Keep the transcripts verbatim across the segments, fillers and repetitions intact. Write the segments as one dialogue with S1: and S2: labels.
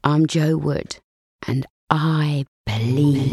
S1: I'm Jo Wood, and I believe.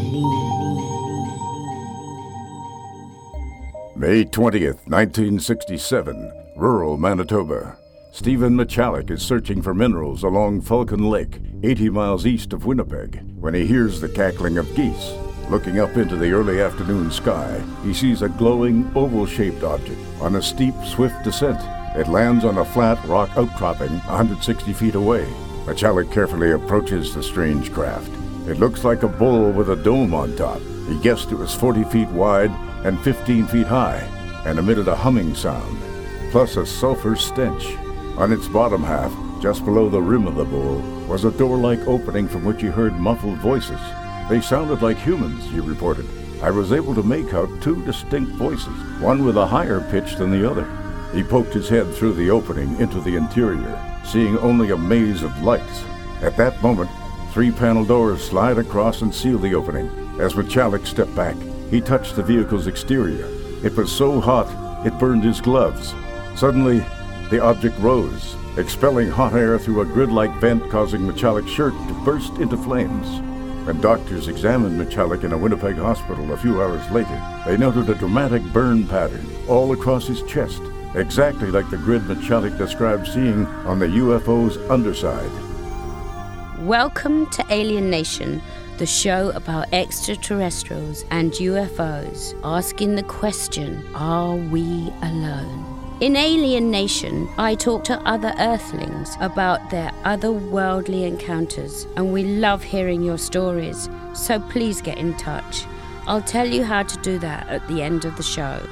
S2: May twentieth, nineteen sixty-seven, rural Manitoba. Stephen Michalek is searching for minerals along Falcon Lake, eighty miles east of Winnipeg, when he hears the cackling of geese. Looking up into the early afternoon sky, he sees a glowing, oval-shaped object on a steep, swift descent. It lands on a flat rock outcropping one hundred sixty feet away. Michalek carefully approaches the strange craft. It looks like a bowl with a dome on top. He guessed it was forty feet wide and fifteen feet high, and emitted a humming sound, plus a sulfur stench. On its bottom half, just below the rim of the bowl, was a door-like opening from which he heard muffled voices. They sounded like humans, he reported. I was able to make out two distinct voices, one with a higher pitch than the other. He poked his head through the opening into the interior, seeing only a maze of lights. At that moment, three panel doors slide across and seal the opening. As Michalek stepped back, he touched the vehicle's exterior. It was so hot, it burned his gloves. Suddenly, the object rose, expelling hot air through a grid-like vent, causing Michalek's shirt to burst into flames. When doctors examined Michalek in a Winnipeg hospital a few hours later, they noted a dramatic burn pattern all across his chest, exactly like the grid Michalek described seeing on the U F O's underside.
S1: Welcome to Alien Nation, the show about extraterrestrials and U F Os, asking the question, are we alone? In Alien Nation, I talk to other Earthlings about their otherworldly encounters, and we love hearing your stories, so please get in touch. I'll tell you how to do that at the end of the show.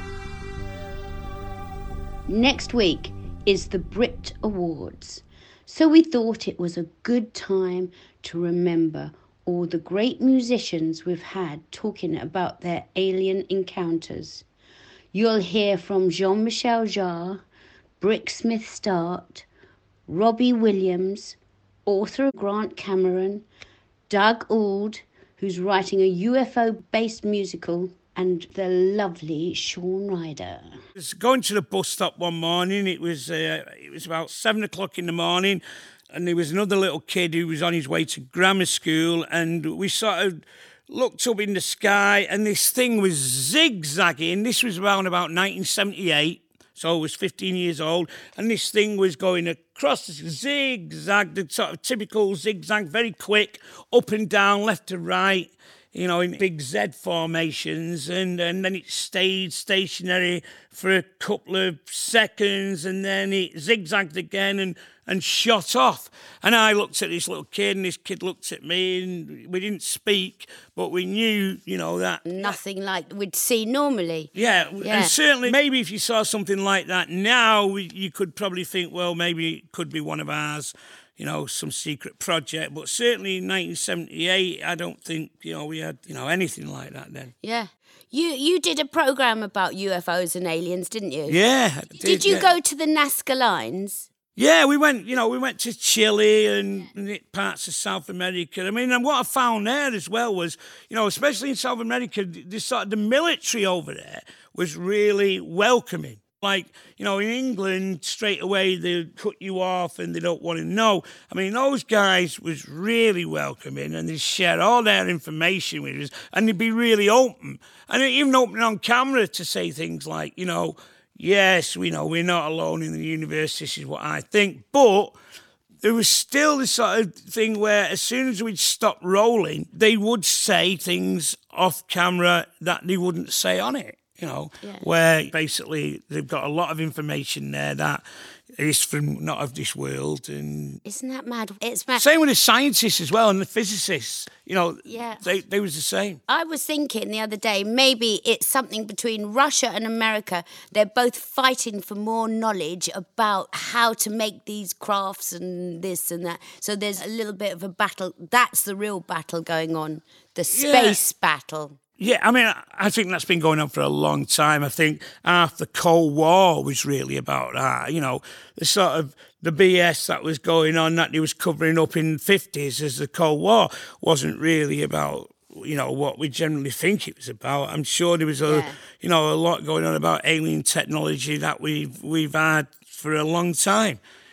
S1: Next week is the Brit Awards, so we thought it was a good time to remember all the great musicians we've had talking about their alien encounters. You'll hear from Jean-Michel Jarre, Brick Smith-Start, Robbie Williams, author Grant Cameron, Doug Auld, who's writing a U F O-based musical, and the lovely Shaun Ryder.
S3: I was going to the bus stop one morning. It was uh, it was about seven o'clock in the morning, and there was another little kid who was on his way to grammar school, and we sort of looked up in the sky, and this thing was zigzagging. This was around about nineteen seventy-eight, so I was fifteen years old, and this thing was going across the zigzag, the sort of typical zigzag, very quick, up and down, left to right, you know, in big Z formations, and, and then it stayed stationary for a couple of seconds, and then it zigzagged again and, and shot off. And I looked at this little kid, and this kid looked at me, and we didn't speak, but we knew, you know, that...
S1: Nothing like we'd see normally.
S3: Yeah,
S1: yeah.
S3: And certainly, maybe if you saw something like that now, you could probably think, well, maybe it could be one of ours, you know, some secret project. But certainly in nineteen seventy-eight, I don't think, you know, we had, you know, anything like that then.
S1: Yeah. You you did a programme about U F Os and aliens, didn't you?
S3: Yeah. I did,
S1: did you
S3: yeah.
S1: go to the Nazca Lines?
S3: Yeah, we went, you know, we went to Chile and, and parts of South America. I mean, and what I found there as well was, you know, especially in South America, the, sort of the military over there was really welcoming. Like, you know, in England, straight away, they cut you off and they don't want to know. I mean, those guys was really welcoming, and they'd share all their information with us, and they'd be really open. And even open on camera to say things like, you know, yes, we know we're not alone in the universe, this is what I think. But there was still this sort of thing where as soon as we'd stop rolling, they would say things off camera that they wouldn't say on it. You know, yeah. Where basically they've got a lot of information there that is from not of this world. And
S1: isn't that mad? It's mad.
S3: Same with the scientists as well and the physicists. You know,
S1: yeah.
S3: they, they was the same.
S1: I was thinking the other day, maybe it's something between Russia and America. They're both fighting for more knowledge about how to make these crafts and this and that. So there's a little bit of a battle. That's the real battle going on, the space yeah. battle.
S3: Yeah, I mean, I think that's been going on for a long time. I think half the Cold War was really about that. You know, the sort of the B S that was going on that they was covering up in the fifties as the Cold War wasn't really about, you know, what we generally think it was about. I'm sure there was a, yeah. you know, a lot going on about alien technology that we've we've had for a long time.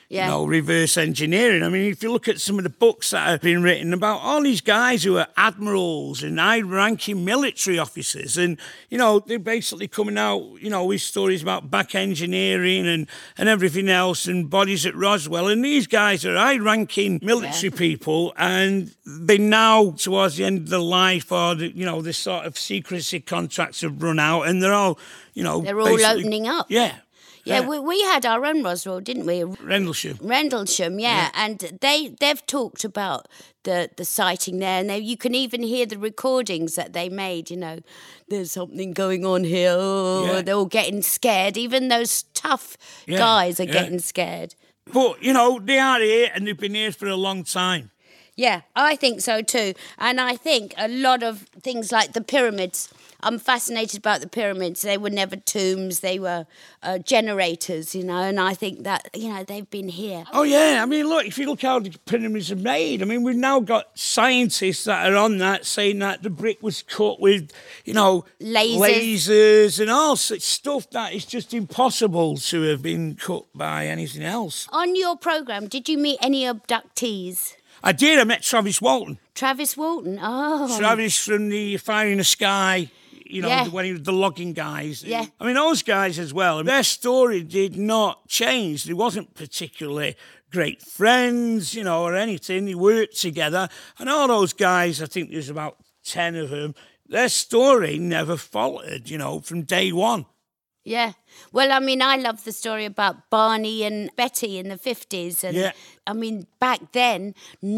S1: Yeah.
S3: You know, reverse engineering. I mean, if you look at some of the books that have been written about all these guys who are admirals and high-ranking military officers, and, you know, they're basically coming out, you know, with stories about back engineering and, and everything else and bodies at Roswell. And these guys are high-ranking military yeah. people, and they now, towards the end of their life, or, the, you know, this sort of secrecy contracts have run out, and they're all, you know...
S1: They're all opening up.
S3: Yeah.
S1: Yeah, yeah. We, we had our own Roswell, didn't we?
S3: Rendlesham.
S1: Rendlesham, yeah. yeah. And they, they've talked about the, the sighting there. And they, you can even hear the recordings that they made, you know. There's something going on here. Oh, yeah. They're all getting scared. Even those tough yeah. guys are yeah. getting scared.
S3: But, you know, they are here and they've been here for a long time.
S1: Yeah, I think so too. And I think a lot of things like the pyramids... I'm fascinated about the pyramids. They were never tombs. They were uh, generators, you know, and I think that, you know, they've been here.
S3: Oh, yeah. I mean, look, if you look how the pyramids are made, I mean, we've now got scientists that are on that saying that the brick was cut with, you know,
S1: lasers,
S3: lasers and all such stuff that is just impossible to have been cut by anything else.
S1: On your programme, did you meet any abductees?
S3: I did. I met Travis Walton.
S1: Travis Walton, oh.
S3: Travis from the Fire in the Sky. You know, yeah. when he was the logging guys.
S1: Yeah.
S3: I mean, those guys as well. Their story did not change. They wasn't particularly great friends, you know, or anything. They worked together. And all those guys, I think there's about ten of them, their story never faltered, you know, from day one.
S1: Yeah. Well, I mean, I love the story about Barney and Betty in the fifties. And
S3: yeah.
S1: I mean, back then,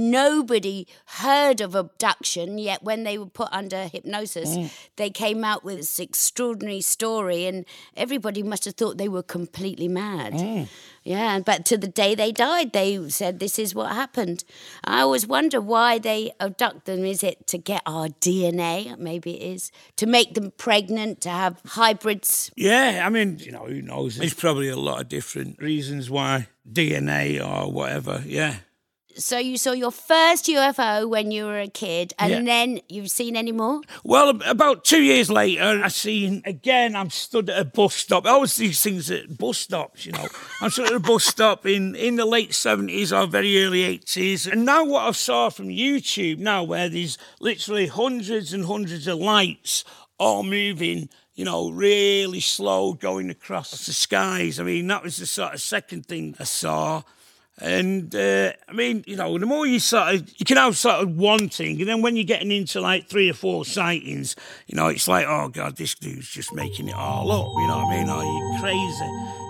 S1: nobody heard of abduction, yet when they were put under hypnosis, mm. they came out with this extraordinary story, and everybody must have thought they were completely mad.
S3: Mm.
S1: Yeah, but to the day they died, they said this is what happened. I always wonder why they abduct them. Is it to get our D N A? Maybe it is. To make them pregnant, to have hybrids?
S3: Yeah, I mean, you know, who knows? There's probably a lot of different reasons why. D N A or whatever, yeah.
S1: So you saw your first U F O when you were a kid, and
S3: yeah.
S1: then you've seen any more?
S3: Well, about two years later, I seen, again, I'm stood at a bus stop. I always these things at bus stops, you know. I'm stood at a bus stop in, in the late seventies or very early eighties. And now what I saw from YouTube now, where there's literally hundreds and hundreds of lights all moving, you know, really slow going across the skies. I mean, that was the sort of second thing I saw. And, uh, I mean, you know, the more you sort of, you can have sort of one thing, and then when you're getting into like three or four sightings, you know, it's like, oh, God, this dude's just making it all up, you know what I mean? Are you crazy?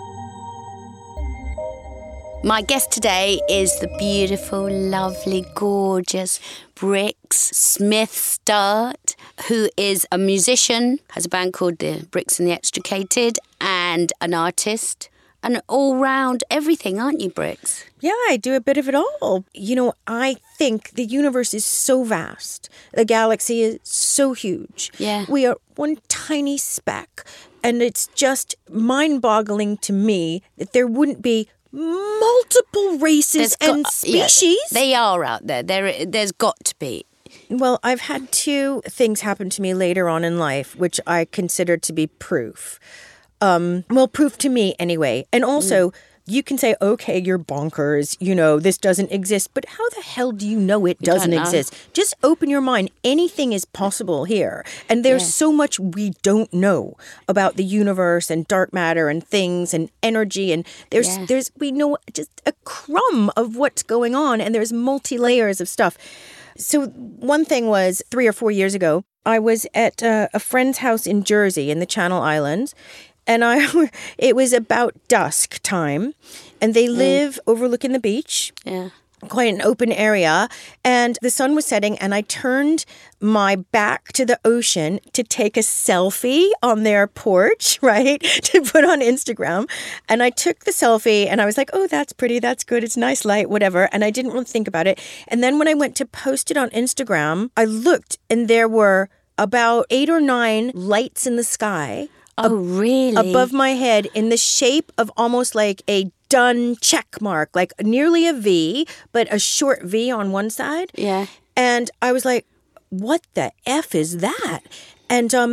S1: My guest today is the beautiful, lovely, gorgeous Brix Smith-Sturt, who is a musician, has a band called the Brix and the Extricated, and an artist, an all-round everything, aren't you, Brix?
S4: Yeah, I do a bit of it all. You know, I think the universe is so vast. The galaxy is so huge.
S1: Yeah.
S4: We are one tiny speck, and it's just mind-boggling to me that there wouldn't be multiple races
S1: There's
S4: and
S1: got,
S4: species.
S1: Yeah, they are out there. There, there's got to be.
S4: Well, I've had two things happen to me later on in life, which I consider to be proof. Um, well, proof to me anyway. And also, mm. you can say, okay, you're bonkers, you know, this doesn't exist. But how the hell do you know it you doesn't exist? Just open your mind. Anything is possible here. And there's yeah. so much we don't know about the universe and dark matter and things and energy. And there's, yeah. there's, we know just a crumb of what's going on. And there's multi-layers of stuff. So one thing was three or four years ago, I was at uh, a friend's house in Jersey in the Channel Islands. And I, it was about dusk time, and they live mm. overlooking the beach.
S1: Yeah.
S4: Quite an open area. And the sun was setting, and I turned my back to the ocean to take a selfie on their porch, right, to put on Instagram. And I took the selfie, and I was like, oh, that's pretty, that's good, it's nice light, whatever. And I didn't really think about it. And then when I went to post it on Instagram, I looked, and there were about eight or nine lights in the sky.
S1: Oh, really?
S4: Above my head in the shape of almost like a done check mark, like nearly a V, but a short V on one side.
S1: Yeah.
S4: And I was like, what the F is that? And um,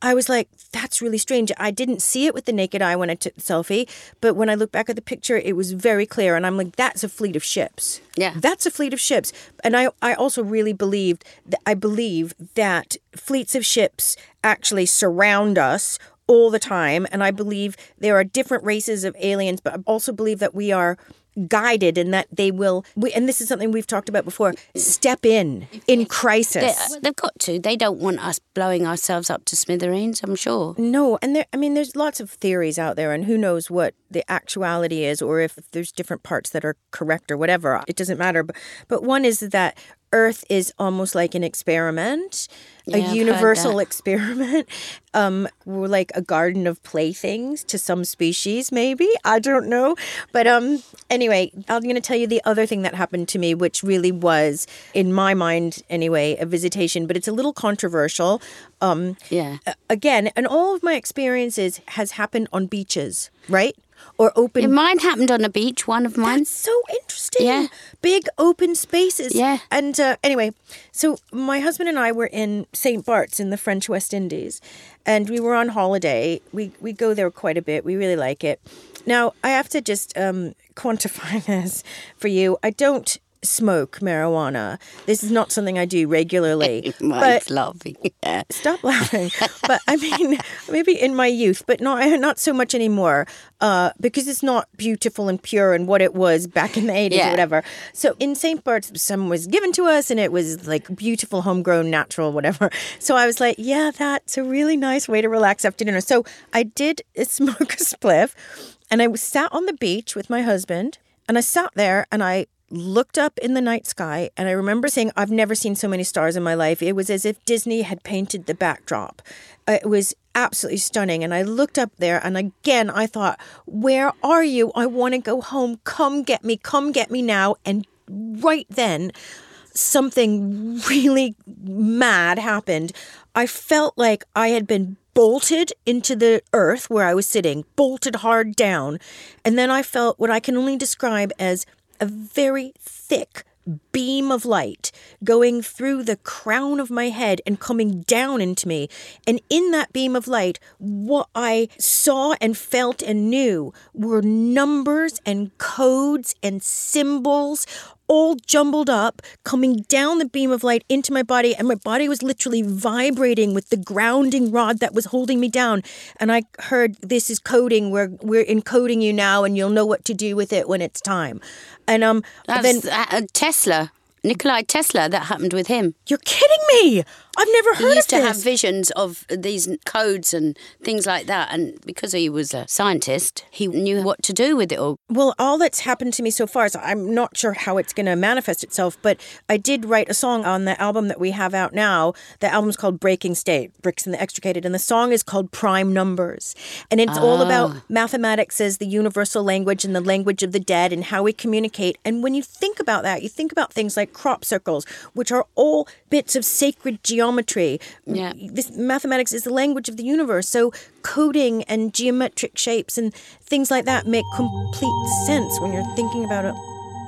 S4: I was like, that's really strange. I didn't see it with the naked eye when I took the selfie, but when I look back at the picture, it was very clear. And I'm like, that's a fleet of ships.
S1: Yeah.
S4: That's a fleet of ships. And I, I also really believed that I believe that fleets of ships actually surround us all the time. And I believe there are different races of aliens, but I also believe that we are guided and that they will, we, and this is something we've talked about before, step in in crisis.
S1: They, they've got to. They don't want us blowing ourselves up to smithereens, I'm sure.
S4: No, and there, I mean, there's lots of theories out there, and who knows what the actuality is, or if there's different parts that are correct or whatever. It doesn't matter. But, but one is that Earth is almost like an experiment,
S1: Yeah,
S4: a
S1: I've heard
S4: universal
S1: that.
S4: experiment. Um, we're like a garden of playthings to some species, maybe. I don't know. But um, anyway, I'm going to tell you the other thing that happened to me, which really was, in my mind anyway, a visitation. But it's a little controversial. Um,
S1: Yeah.
S4: a- Again, and all of my experiences has happened on beaches, right? Or open.
S1: Yeah, mine happened on a beach, one of mine.
S4: That's so interesting.
S1: Yeah.
S4: Big open spaces.
S1: Yeah.
S4: And uh, anyway, so my husband and I were in Saint Bart's in the French West Indies, and we were on holiday. We we go there quite a bit. We really like it. Now, I have to just um, quantify this for you. I don't smoke marijuana. This is not something I do regularly.
S1: Mike's laughing. Yeah.
S4: Stop laughing. But I mean, maybe in my youth, but not not so much anymore, uh, because it's not beautiful and pure and what it was back in the eighties
S1: Yeah.
S4: or whatever. So in Saint Bart's, some was given to us, and it was like beautiful, homegrown, natural, whatever. So I was like, yeah, that's a really nice way to relax after dinner. So I did smoke a spliff, and I sat on the beach with my husband, and I sat there, and I looked up in the night sky, and I remember saying, I've never seen so many stars in my life. It was as if Disney had painted the backdrop. Uh, It was absolutely stunning. And I looked up there, and again, I thought, where are you? I want to go home. Come get me. Come get me now. And right then, something really mad happened. I felt like I had been bolted into the earth where I was sitting, bolted hard down. And then I felt what I can only describe as a very thick beam of light going through the crown of my head and coming down into me. And in that beam of light, what I saw and felt and knew were numbers and codes and symbols all jumbled up, coming down the beam of light into my body, and my body was literally vibrating with the grounding rod that was holding me down. And I heard, this is coding, we're, we're encoding you now, and you'll know what to do with it when it's time. And um,
S1: That's
S4: then,
S1: uh, uh, Tesla, Nikolai Tesla, that happened with him.
S4: you're kidding me! I've never
S1: He
S4: heard
S1: used
S4: of
S1: to
S4: this.
S1: have visions of these codes and things like that. And because he was a scientist, he knew what to do with it all.
S4: Well, all that's happened to me so far is I'm not sure how it's going to manifest itself, but I did write a song on the album that we have out now. The album's called Breaking State, Bricks and the Extricated, and the song is called Prime Numbers. And it's all about mathematics as the universal language and the language of the dead and how we communicate. And when you think about that, you think about things like crop circles, which are all bits of sacred geometry.
S1: Yeah.
S4: This mathematics is the language of the universe. So coding and geometric shapes and things like that make complete sense when you're thinking about it.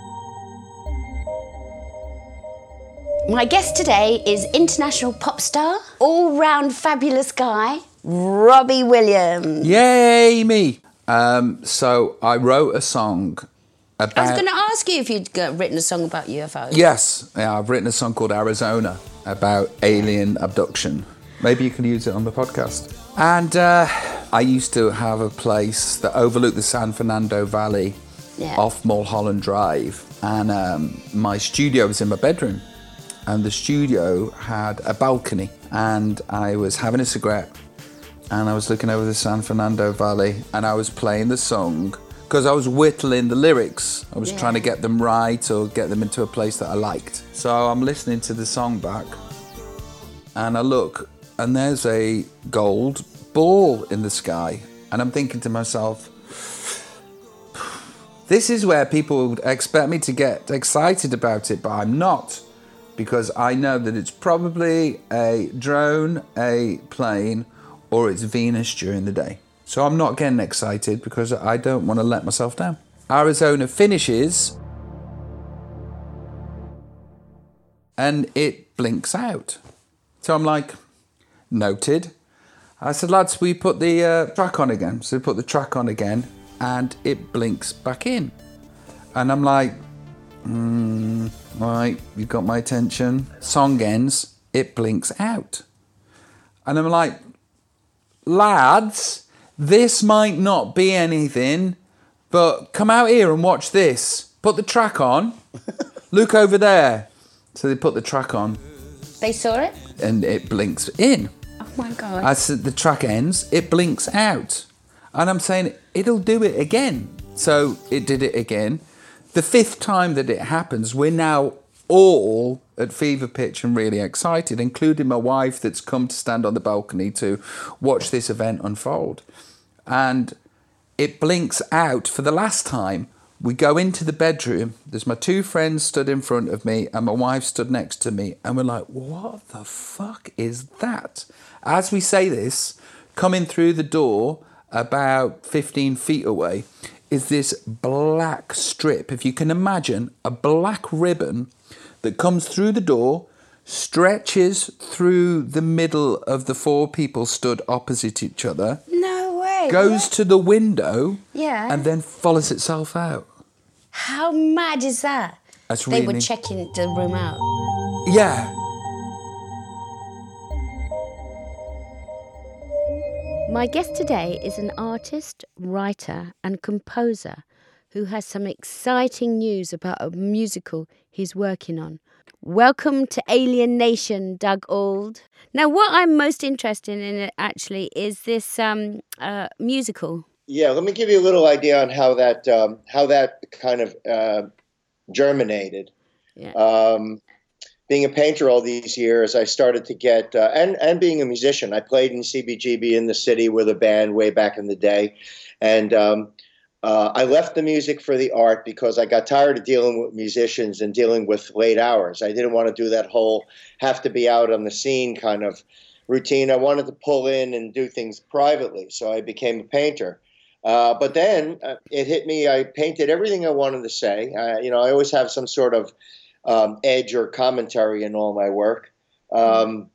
S1: My guest today is international pop star, all-round fabulous guy, Robbie Williams.
S5: Yay, me. Um, so I wrote a song about...
S1: I was going to ask you if you'd uh, written a song about U F Os.
S5: Yes, yeah, I've written a song called Arizona about alien abduction. Maybe you can use it on the podcast. And uh, I used to have a place that overlooked the San Fernando Valley
S1: Yeah.
S5: off Mulholland Drive. And um, my studio was in my bedroom. And the studio had a balcony. And I was having a cigarette. And I was looking over the San Fernando Valley. And I was playing the song. Because I was whittling the lyrics. I was
S1: Yeah.
S5: trying to get them right or get them into a place that I liked. So I'm listening to the song back. And I look, and there's a gold ball in the sky. And I'm thinking to myself, this is where people would expect me to get excited about it, but I'm not. Because I know that it's probably a drone, a plane, or it's Venus during the day. So I'm not getting excited because I don't want to let myself down. Arizona finishes and it blinks out. So I'm like, noted. I said, lads, we put the uh, track on again. So we put the track on again, and it blinks back in. And I'm like, mm, right, you've got my attention. Song ends, it blinks out. And I'm like, lads, this might not be anything, but come out here and watch this. Put the track on. Look over there. So they put the track on.
S1: They saw it?
S5: And it blinks in.
S1: Oh my God.
S5: As the track ends, it blinks out. And I'm saying, it'll do it again. So it did it again. The fifth time that it happens, we're now all at fever pitch and really excited, including my wife that's come to stand on the balcony to watch this event unfold. And it blinks out for the last time. We go into the bedroom. There's my two friends stood in front of me and my wife stood next to me. And we're like, what the fuck is that? As we say this, coming through the door about fifteen feet away is this black strip. If you can imagine, a black ribbon that comes through the door, stretches through the middle of the four people stood opposite each other.
S1: No way.
S5: Goes
S1: What?
S5: to the window.
S1: Yeah.
S5: And then follows itself out.
S1: How mad is that?
S5: That's
S1: They
S5: really...
S1: were checking the room out.
S5: Yeah.
S1: My guest today is an artist, writer and composer who has some exciting news about a musical he's working on. Welcome to Alien Nation, Doug Auld. Now, what I'm most interested in it actually is this um, uh, musical.
S6: Yeah, let me give you a little idea on how that um, how that kind of uh, germinated.
S1: Yeah.
S6: Um, being a painter all these years, I started to get uh, and and being a musician, I played in C B G B in the city with a band way back in the day, and um, uh, I left the music for the art because I got tired of dealing with musicians and dealing with late hours. I didn't want to do that whole have to be out on the scene kind of routine. I wanted to pull in and do things privately, so I became a painter. Uh, but then uh, it hit me. I painted everything I wanted to say. Uh, you know, I always have some sort of um, edge or commentary in all my work. Um,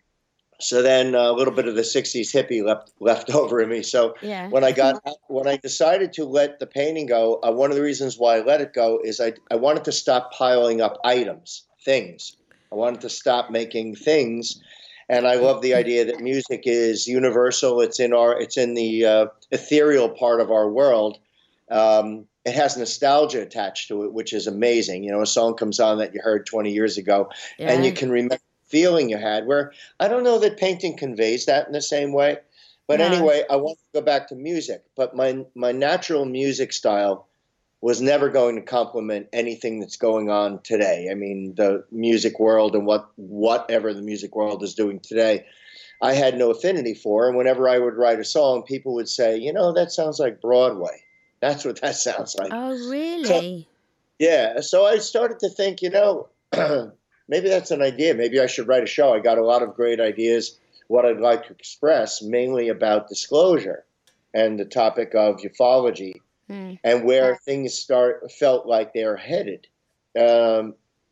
S6: so then a little bit of the sixties hippie left left over in me. So
S1: Yeah.
S6: when I got when I decided to let the painting go, uh, one of the reasons why I let it go is I I wanted to stop piling up items, things. I wanted to stop making things. And I love the idea that music is universal. It's in our, it's in the uh, ethereal part of our world. Um, it has nostalgia attached to it, which is amazing. You know, a song comes on that you heard twenty years ago,
S1: Yeah.
S6: and you can remember the feeling you had. Where I don't know that painting conveys that in the same way. But
S1: No.
S6: anyway, I want to go back to music. But my my natural music style was never going to complement anything that's going on today. I mean, the music world and what whatever the music world is doing today, I had no affinity for. And whenever I would write a song, people would say, you know, that sounds like Broadway. That's what that sounds like.
S1: Oh, really?
S6: Yeah. So I started to think, you know, maybe that's an idea. Maybe I should write a show. I got a lot of great ideas, what I'd like to express, mainly about disclosure and the topic of ufology.
S1: Mm.
S6: And where things start felt like they're headed. Um,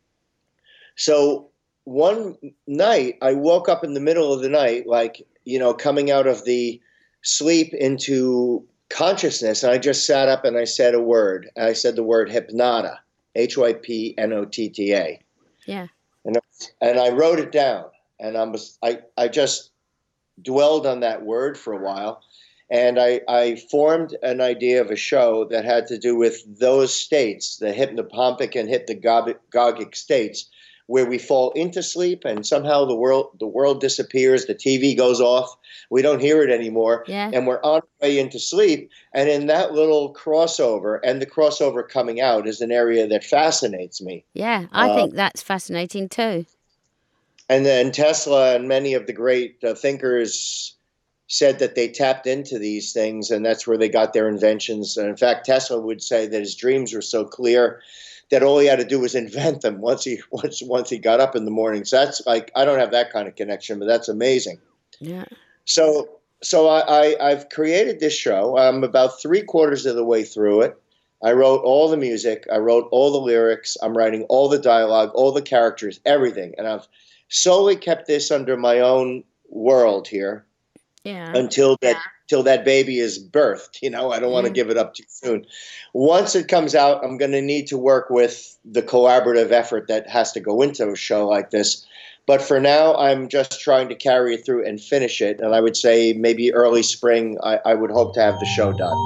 S6: so one night I woke up in the middle of the night, like, you know, coming out of the sleep into consciousness. And I just sat up and I said a word. I said the word hypnota, H Y P N O T T A.
S1: Yeah.
S6: And, and I wrote it down. And I was, I, I just dwelled on that word for a while. And I, I formed an idea of a show that had to do with those states, the hypnopompic and hypnagogic states, where we fall into sleep and somehow the world the world disappears, the T V goes off, we don't hear it anymore,
S1: Yeah.
S6: and we're on our way into sleep. And in that little crossover, and the crossover coming out is an area that fascinates me.
S1: Yeah, I
S6: Uh,
S1: think that's fascinating too.
S6: And then Tesla and many of the great uh, thinkers said that they tapped into these things, and that's where they got their inventions. And in fact, Tesla would say that his dreams were so clear that all he had to do was invent them once he once once he got up in the morning. So that's like, I don't have that kind of connection, but that's amazing.
S1: Yeah.
S6: So so I, I I've created this show. I'm about three quarters of the way through it. I wrote all the music. I wrote all the lyrics. I'm writing all the dialogue, all the characters, everything. And I've solely kept this under my own world here.
S4: Yeah.
S6: until that
S4: yeah.
S6: till that baby is birthed. You know, I don't want to give it up too soon. Once it comes out, I'm going to need to work with the collaborative effort that has to go into a show like this. But for now, I'm just trying to carry it through and finish it. And I would say maybe early spring, I, I would hope to have the show done.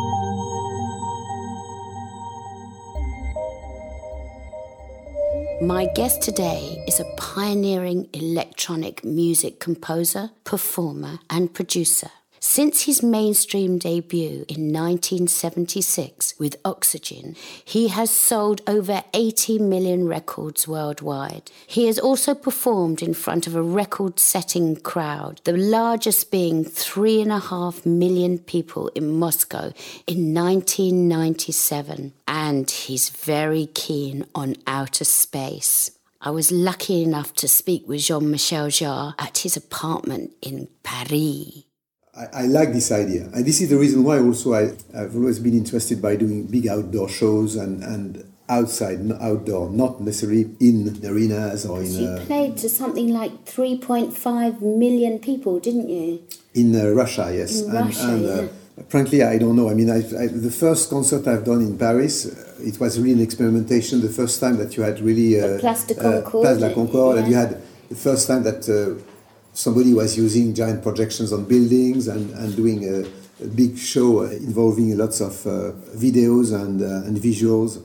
S1: My guest today is a pioneering electronic music composer, performer, and producer. Since his mainstream debut in nineteen seventy-six with Oxygen, he has sold over eighty million records worldwide. He has also performed in front of a record-setting crowd, the largest being three and a half million people in Moscow in nineteen ninety-seven. And he's very keen on outer space. I was lucky enough to speak with Jean-Michel Jarre at his apartment in Paris.
S7: I, I like this idea. And this is the reason why also I, I've always been interested by doing big outdoor shows and, and outside, not outdoor, not necessarily in arenas or in...
S1: You
S7: uh,
S1: played to something like three point five million people, didn't you?
S7: In uh, Russia, yes.
S1: In
S7: and,
S1: Russia,
S7: and,
S1: yeah.
S7: Uh, frankly, I don't know. I mean, I, I, the first concert I've done in Paris, uh, it was really an experimentation. The first time that you had really... Uh,
S1: Place de
S7: uh,
S1: Concorde.
S7: Place de la Concorde,
S1: yeah.
S7: and you had the first time that... Uh, somebody was using giant projections on buildings and, and doing a, a big show involving lots of uh, videos and, uh, and visuals.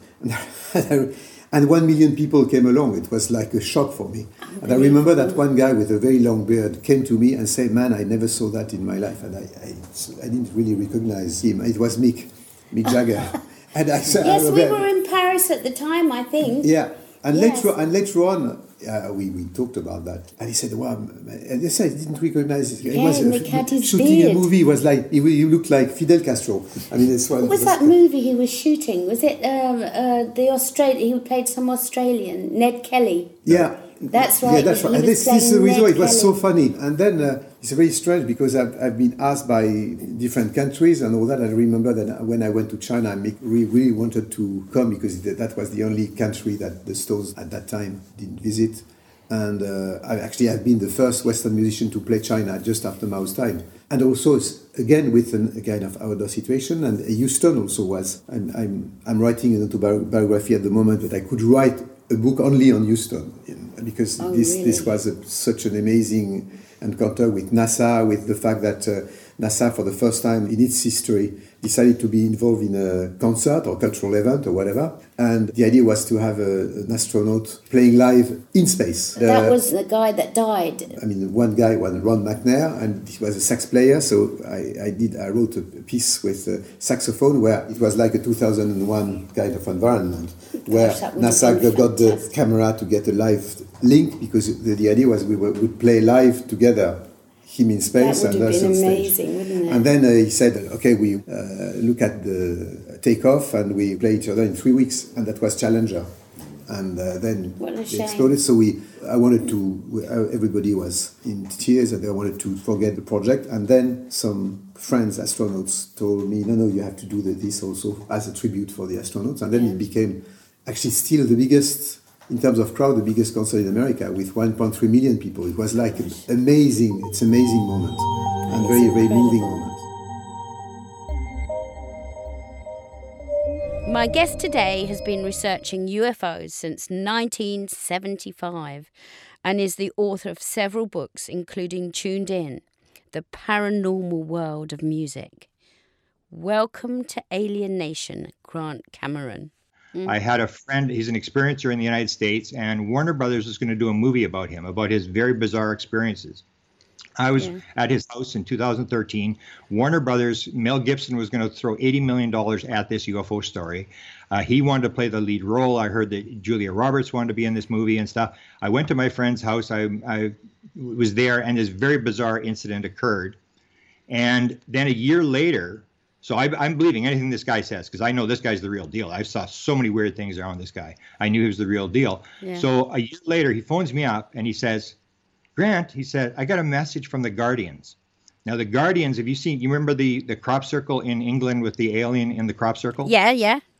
S7: And, and one million people came along. It was like a shock for me. And I remember that one guy with a very long beard came to me and said, "Man, I never saw that in my life." And I, I, I didn't really recognize him. It was Mick, Mick Jagger. And I said,
S1: yes,
S7: I,
S1: we were in Paris at the time, I think.
S7: Yeah. And,
S1: yes.
S7: later, and later on, uh, we, we talked about that. And he said, "Well," and he said, "I didn't recognize it." He
S1: yeah,
S7: was
S1: Mick had his
S7: shooting
S1: beard.
S7: a movie. He was like, he, he looked like Fidel Castro. I mean, that's what,
S1: what was
S7: was
S1: that movie he was shooting? Was it um, uh, the Australian? He played some Australian, Ned Kelly.
S7: Yeah.
S1: That's right.
S7: Yeah, that's
S1: he
S7: right. And
S1: was
S7: this, this is the
S1: playing
S7: reason why
S1: Ned
S7: it was so
S1: Kelly.
S7: funny. And then uh, it's very strange because I've, I've been asked by different countries and all that. I remember that when I went to China, I really, really wanted to come because that was the only country that the Stones at that time didn't visit. And uh, I actually have been the first Western musician to play China just after Mao's time. And also, again, with an, a kind of outdoor situation. And Houston also was. I'm, I'm, I'm writing an autobiography at the moment, but I could write a book only on Houston because
S1: oh,
S7: this,
S1: really?
S7: this was a, such an amazing encounter with NASA, with the fact that uh, NASA, for the first time in its history, decided to be involved in a concert or cultural event or whatever. And the idea was to have a, an astronaut playing live in space.
S1: That
S7: uh,
S1: was the guy that died.
S7: I mean, one guy was Ron McNair, and he was a sax player. So I, I did. I wrote a piece with a saxophone where it was like a two thousand one kind of environment, where
S1: Gosh, that would have
S7: NASA
S1: been
S7: got the
S1: fantastic.
S7: camera to get a live link because the, the idea was we were, would play live together. Him in space
S1: That would
S7: and
S1: have
S7: us
S1: been
S7: on stage.
S1: amazing, wouldn't it?
S7: And then uh, he said, "Okay, we uh, look at the takeoff and we play each other in three weeks." And that was Challenger. And uh, then
S1: What a
S7: they
S1: shame.
S7: exploded. So we, I wanted to. Everybody was in tears, and they wanted to forget the project. And then some friends, astronauts, told me, "No, no, you have to do the, this also as a tribute for the astronauts." And then
S1: Yeah.
S7: it became actually still the biggest. In terms of crowd, the biggest concert in America with one point three million people. It was like an amazing, it's an amazing moment and very, very moving moment.
S1: My guest today has been researching U F Os since nineteen seventy-five and is the author of several books, including Tuned In, The Paranormal World of Music. Welcome to Alien Nation, Grant Cameron.
S8: I had a friend, he's an experiencer in the United States, and Warner Brothers was going to do a movie about him, about his very bizarre experiences. I was
S1: Yeah.
S8: at his house in two thousand thirteen. Warner Brothers, Mel Gibson was going to throw eighty million dollars at this U F O story. Uh, he wanted to play the lead role. I heard that Julia Roberts wanted to be in this movie and stuff. I went to my friend's house. I, I was there, and this very bizarre incident occurred. And then a year later, so I, I'm believing anything this guy says because I know this guy's the real deal. I saw so many weird things around this guy. I knew he was the real deal.
S1: Yeah.
S8: So a year later, he phones me up and he says, "Grant," he said, "I got a message from the Guardians." Now, the Guardians, have you seen, you remember the, the crop circle in England with the alien in the crop circle?
S1: Yeah, yeah.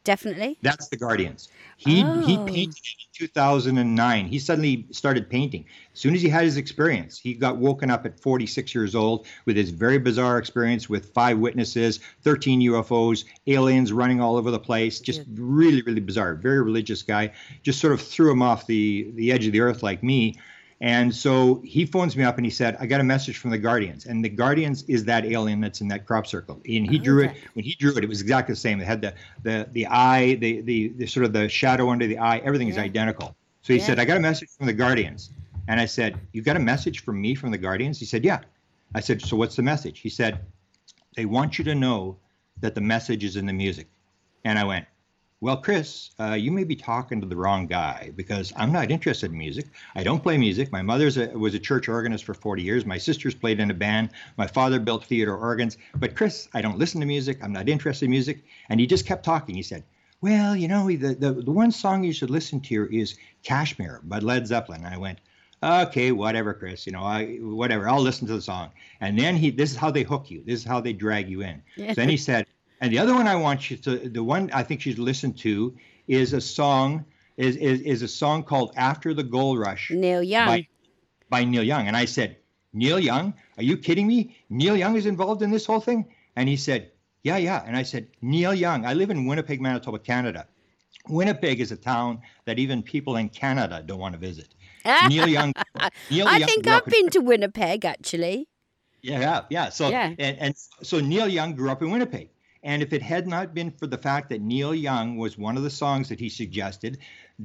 S1: definitely.
S8: That's the Guardians. He
S1: Oh.
S8: he painted it in two thousand nine. He suddenly started painting. As soon as he had his experience, he got woken up at forty-six years old with his very bizarre experience with five witnesses, thirteen U F Os, aliens running all over the place. Just really, really bizarre. Very religious guy. Just sort of threw him off the, the edge of the earth like me. And so he phones me up and he said, I got a message from the Guardians. And the Guardians is that alien that's in that crop circle. And he drew it, when he drew it, it was exactly the same. It had the the the eye, the the, the sort of the shadow under the eye, everything is identical. So he
S1: Yeah.
S8: said, I got a message from the Guardians. And I said, you got a message from me from the Guardians? He said, yeah. I said, so what's the message? He said, they want you to know that the message is in the music. And I went, well, Chris, uh, you may be talking to the wrong guy because I'm not interested in music. I don't play music. My mother was a church organist for forty years. My sisters played in a band. My father built theater organs. But Chris, I don't listen to music. I'm not interested in music. And he just kept talking. He said, well, you know, the, the, the one song you should listen to is Kashmir by Led Zeppelin. And I went, okay, whatever, Chris, you know, I, whatever, I'll listen to the song. And then he, this is how they hook you. This is how they drag you in.
S1: Yeah.
S8: So then he said, and the other one I want you to, the one I think you should listen to is a song, is is, is a song called After the Gold Rush.
S1: Neil Young.
S8: By, by Neil Young. And I said, Neil Young? Are you kidding me? Neil Young is involved in this whole thing? And he said, yeah, yeah. And I said, Neil Young, I live in Winnipeg, Manitoba, Canada. Winnipeg is a town that even people in Canada don't want to visit. Neil Young. Neil
S1: I
S8: Young
S1: think
S8: grew
S1: I've
S8: up in-
S1: been to Winnipeg, actually.
S8: Yeah, yeah, yeah. So
S1: Yeah.
S8: And, and so Neil Young grew up in Winnipeg. And if it had not been for the fact that Neil Young was one of the songs that he suggested,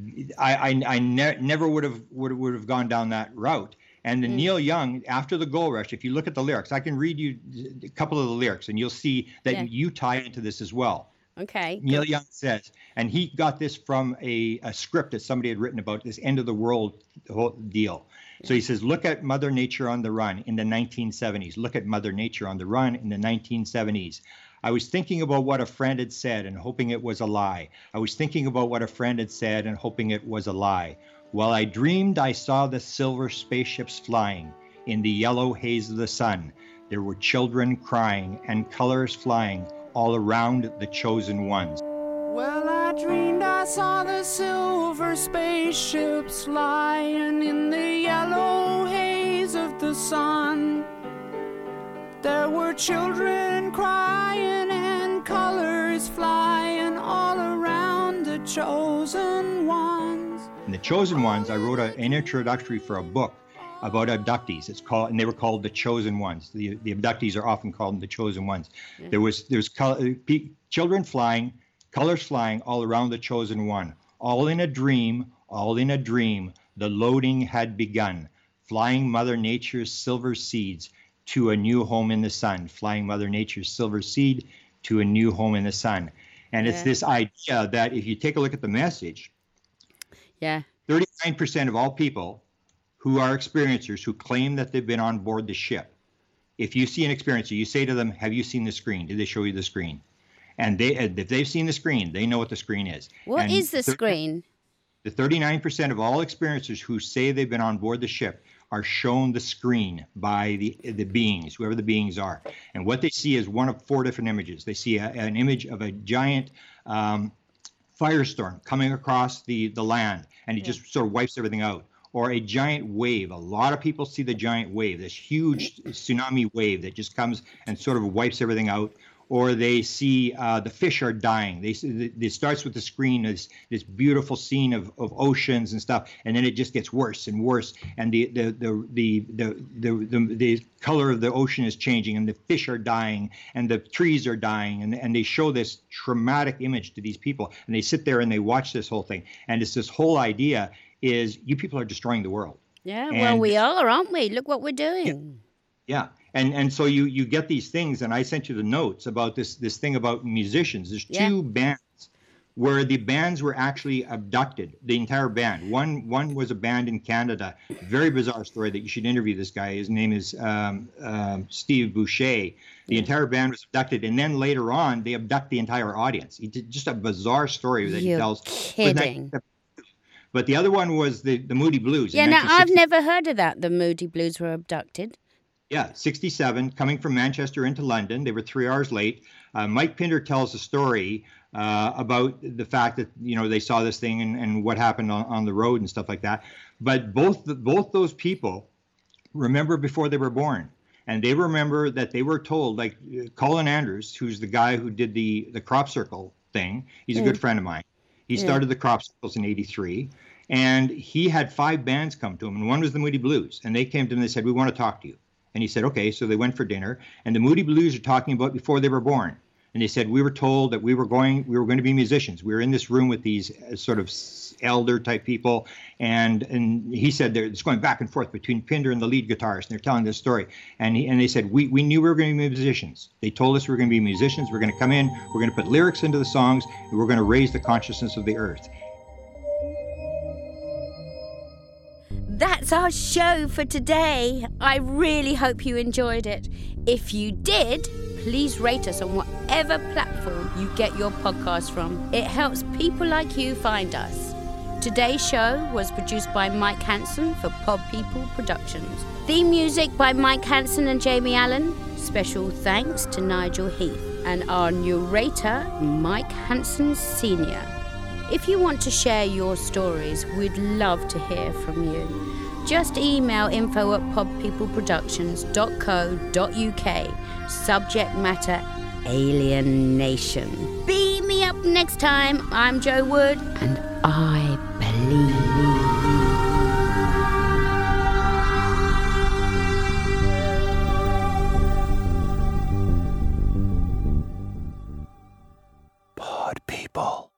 S8: I I, I ne- never would have would would have gone down that route. And the
S1: Mm.
S8: Neil Young, After the Gold Rush, if you look at the lyrics, I can read you a couple of the lyrics, and you'll see that
S1: Yeah.
S8: you tie into this as well.
S1: Okay.
S8: Neil Young says, and he got this from a, a script that somebody had written about this end of the world whole deal. So he says, look at Mother Nature on the run in the nineteen seventies. Look at Mother Nature on the run in the nineteen seventies. I was thinking about what a friend had said and hoping it was a lie. I was thinking about what a friend had said and hoping it was a lie. While I dreamed, I saw the silver spaceships flying in the yellow haze of the sun. There were children crying and colors flying all around the chosen ones.
S9: Well, I dreamed I saw the silver spaceships flying in the yellow haze of the sun. There were children crying and colors flying all around the chosen ones.
S8: And the chosen ones, I wrote a, an introductory for a book about abductees. It's called, and they were called the chosen ones. The the abductees are often called the chosen ones.
S1: Yeah.
S8: There was there was color, pe- children flying, colors flying all around the chosen one. All in a dream, all in a dream. The loading had begun, flying Mother Nature's silver seeds to a new home in the sun. Flying Mother Nature's silver seed to a new home in the sun. And it's
S1: Yeah.
S8: this idea that if you take a look at the message,
S1: Yeah.
S8: thirty-nine percent of all people who are experiencers who claim that they've been on board the ship, if you see an experiencer, you say to them, have you seen the screen? Did they show you the screen? And they, if they've seen the screen, they know what the screen is.
S1: What is
S8: And
S1: the
S8: thir-
S1: screen?
S8: The thirty-nine percent of all experiencers who say they've been on board the ship are shown the screen by the the beings, whoever the beings are. And what they see is one of four different images. They see a, an image of a giant um, firestorm coming across the, the land, and it just sort of wipes everything out. Or a giant wave. A lot of people see the giant wave, this huge tsunami wave that just comes and sort of wipes everything out. Or they see uh, the fish are dying. They see, it starts with the screen, this this beautiful scene of, of oceans and stuff, and then it just gets worse and worse. And the the the the the the, the, the color of the ocean is changing, and the fish are dying, and the trees are dying, and and they show this traumatic image to these people, and they sit there and they watch this whole thing, and it's this whole idea is you people are destroying the world.
S1: Yeah,
S8: And-
S1: well, we are, aren't we? Look what we're doing.
S8: Yeah. And and so you you get these things, and I sent you the notes about this this thing about musicians. There's
S1: Yeah.
S8: two bands where the bands were actually abducted, the entire band. One one was a band in Canada. Very bizarre story that you should interview this guy. His name is um, um, Steve Boucher. The entire band was abducted, and then later on they abduct the entire audience. He did just a bizarre story that he
S1: You're
S8: tells.
S1: kidding.
S8: But the other one was the, the Moody Blues. in
S1: Yeah, no, I've
S8: nineteen sixty
S1: never heard of that. The Moody Blues were abducted.
S8: Yeah, sixty-seven, coming from Manchester into London. They were three hours late. Uh, Mike Pinder tells a story uh, about the fact that, you know, they saw this thing and, and what happened on, on the road and stuff like that. But both the, both those people remember before they were born. And they remember that they were told, like Colin Andrews, who's the guy who did the, the crop circle thing. He's a
S1: Mm.
S8: good friend of mine. He
S1: Yeah.
S8: started the crop circles in eighty-three. And he had five bands come to him. And one was the Moody Blues. And they came to him and they said, we want to talk to you. And he said, okay. So they went for dinner. And the Moody Blues are talking about before they were born. And they said, we were told that we were going, we were going to be musicians. We were in this room with these uh, sort of elder type people. And and he said, they're, it's going back and forth between Pinder and the lead guitarist. And they're telling this story. And he, and they said, we, we knew we were going to be musicians. They told us we were going to be musicians. We're going to come in, we're going to put lyrics into the songs, and we're going to raise the consciousness of the earth.
S1: That's our show for today. I really hope you enjoyed it. If you did, please rate us on whatever platform you get your podcast from. It helps people like you find us. Today's show was produced by Mike Hansen for Pod People Productions. Theme music by Mike Hansen and Jamie Allen. Special thanks to Nigel Heath and our narrator, Mike Hansen Senior If you want to share your stories, we'd love to hear from you. Just email info at podpeopleproductions dot co dot uk. Subject matter, alienation. Beam me up next time. I'm Joe Wood, and I believe.
S5: Pod People.